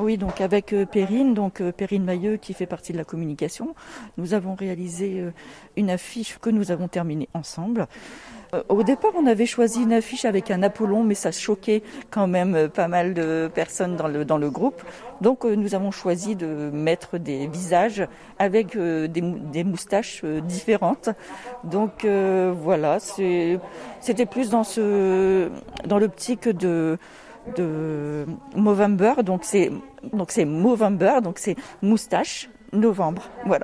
Oui, donc avec Perrine, Perrine Mailleux qui fait partie de la communication, nous avons réalisé une affiche que nous avons terminée ensemble. Au départ, on avait choisi une affiche avec un Apollon, mais ça choquait quand même pas mal de personnes dans le groupe. Donc nous avons choisi de mettre des visages avec des moustaches différentes. Donc voilà, c'était plus dans l'optique de Movember, donc c'est Movember, donc c'est moustache novembre, voilà.